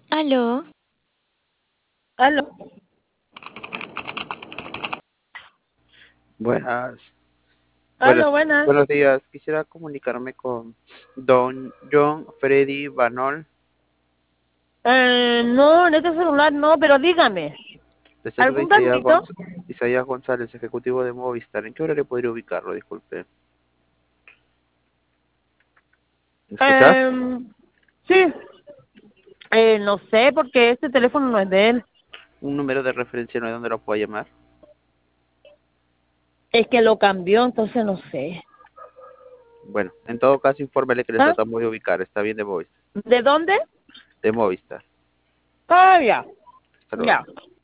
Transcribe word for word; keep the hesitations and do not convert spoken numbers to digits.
Aló, Aló, Buenas, aló, buenas, buenas. buenos días. Quisiera comunicarme con Don John Freddy Banol. Eh, no, en este celular no, pero dígame, Le saluda ¿algún Isaías, datito? Gonz- Isaías González, ejecutivo de Movistar. ¿En qué hora le podría ubicarlo? Disculpe. ¿Me escucha? Eh, sí, eh, no sé, porque este teléfono no es de él. Un número de referencia no es donde lo pueda llamar. Es que lo cambió, entonces no sé. Bueno, en todo caso, infórmele que le ¿Ah? tratamos de ubicar. Está bien de Movistar. ¿De dónde? De Movistar. Ah, ya, Hasta luego. ya.